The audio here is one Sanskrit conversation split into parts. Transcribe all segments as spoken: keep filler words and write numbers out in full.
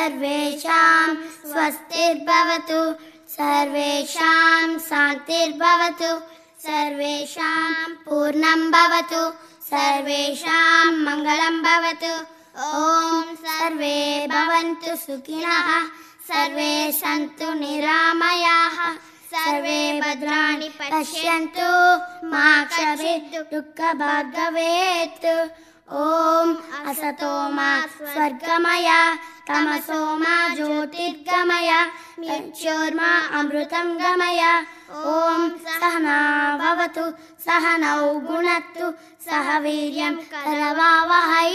सर्वेषां स्वस्तिर्भवतु सर्वेषां शान्तिर्भवतु सर्वेषां पूर्णं भवतु सर्वेषां मङ्गलं भवतु। ॐ सर्वे भवन्तु सुखिनः सर्वे सन्तु निरामयाः सर्वे भद्राणि पश्यन्तु मा कश्चित् दुःखभाग् भवेत्। ॐ असतो मा स्वर्गमय तमसो मा ज्योतिर्गमय मृत्योर्मा अमृतं गमय। ॐ सहना भवतु सहनौ भुनक्तु सह वीर्यं करवावहै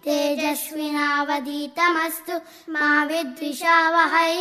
तेजस्विनावधीतमस्तु मा विद्विषावहै।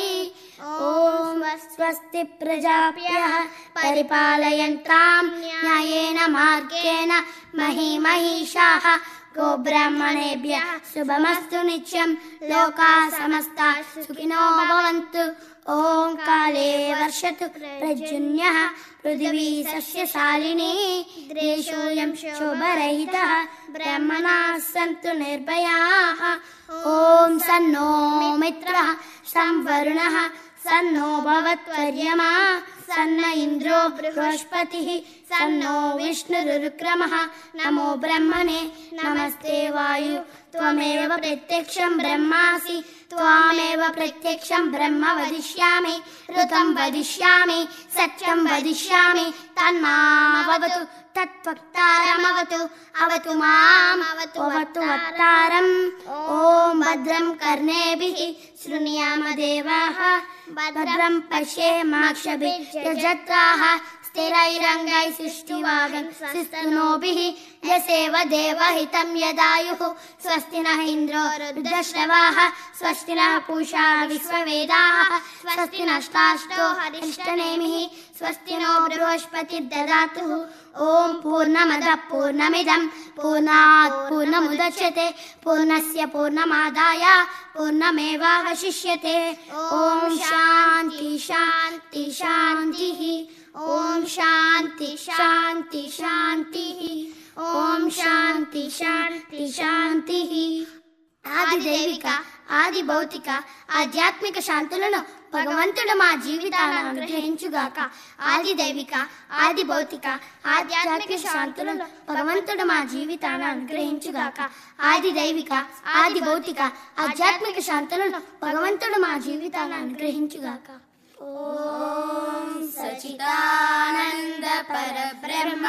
ॐ स्वस्ति प्रजाभ्यः परिपालयन्तां न्यायेन मार्गेण मही महिषाः गोब्राह्मणेभ्यः शुभमस्तु नित्यं लोकाः समस्ताः सुखिनो भवन्तु। ॐ काले वर्षतु पर्जन्यः पृथिवी सस्यशालिनी देशोऽयं शोभरहितः ब्राह्मणाः सन्तु निर्भयाः। ॐ सन्नो मित्रः सं वरुणः सन्नो भवत्वर्यमा सन्न इन्द्रो बृहस्पतिः सन्नो विष्णुरुक्रमः। नमो ब्रह्मणे नमस्ते वायु त्वमेव प्रत्यक्षं ब्रह्मासि त्वामेव प्रत्यक्षं ब्रह्म वदिष्यामि ऋतं वदिष्यामि सत्यं वदिष्यामि तन्मामवतु तत्वक्तारमवतु अवतु माम् अवतु वक्तारम्। ॐ भद्रं कर्णेभिः शृणुयाम देवाः भद्रं पश्येमाक्षभिर्यजत्राः स्थिरैरङ्गैः सुष्ठुवागंस्तनूभिः यसेव देवहितं यदायुः। स्वस्ति नः इन्द्रो वृद्धश्रवाः स्वस्ति नः पूषा विश्ववेदाः स्वस्ति नष्टाष्टो हरिष्ठनेमिः स्वस्ति नो बृहस्पतिर्दधातु। ॐ पूर्णमदः पूर्णमिदं पूर्णात् पूर्णमुदच्यते पूर्णस्य पूर्णमादाय पूर्णमेवावशिष्यते। ॐ शान्ति शान्ति शान्तिः ॐ शान्ति शान्ति शान्तिः ॐ शान्ति शान्ति शान्तिः। ఆది దైవిక ఆది భౌతిక ఆధ్యాత్మిక శాంతులను భగవంతుడు మా జీవితాలను అనుగ్రహించుగాక। ఆది దైవిక ఆది భౌతిక ఆధ్యాత్మిక శాంతులను భగవంతుడు మా జీవితాలను అనుగ్రహించుగాక। ఆది దైవిక ఆది భౌతిక ఆధ్యాత్మిక శాంతులను భగవంతుడు మా జీవితాలను అనుగ్రహించుగాక। ఓం సచిదానంద పరబ్రహ్మ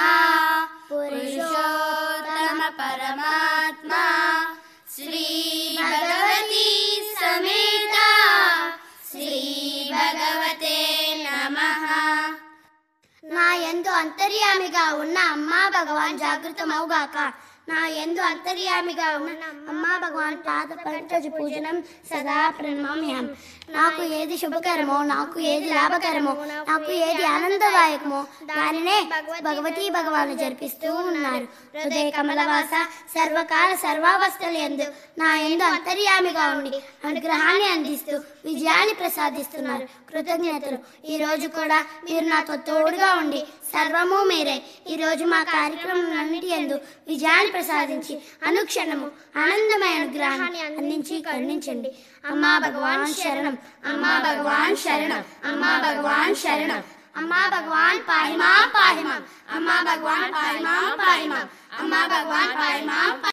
పురుషోత్తమ పరమాత్మా శ్రీ భగవతి సమేత శ్రీ భగవతే నమః। నా యందు అంతర్యామిగా ఉన్న అమ్మా భగవాన్ జాగృతమవుగాక। నా యందు అంతర్యామిగా ఉన్న అమ్మా భగవాన్ పాద పంకజ పూజనం సదా ప్రణమామ్యం। నాకు ఏది శుభకరమో నాకు ఏది లాభకరమో నాకు ఏది ఆనందదాయకమో దానినే భగవతీ భగవాను జరిపిస్తూ ఉన్నారు। హృదయ కమలవాస సర్వకాల సర్వావస్థల యందు నా యందు అంతర్యామిగా ఉండి అనుగ్రహాన్ని అందిస్తూ విజయాన్ని ప్రసాదిస్తున్నారు। కృతజ్ఞతలు। ఈ రోజు కూడా మీరు నాతో తోడుగా ఉండి సర్వము మీరే ఈ రోజు మా కార్యక్రమాలన్నిటి యందు విజయాన్ని ప్రసాదించి అనుక్షణము ఆనందమైన అనుగ్రహాన్ని అందించి కరుణించండి। అమ్మా భగవాన్ శరణం అమ్మా భగవాన్ శరణం అమ్మా భగవాన్ శరణం అమ్మా భగవాన్ పాహిమా పాహిమా అమ్మా భగవాన్ పాహిమా పాహిమా అమ్మా భగవాన్ పాహిమా।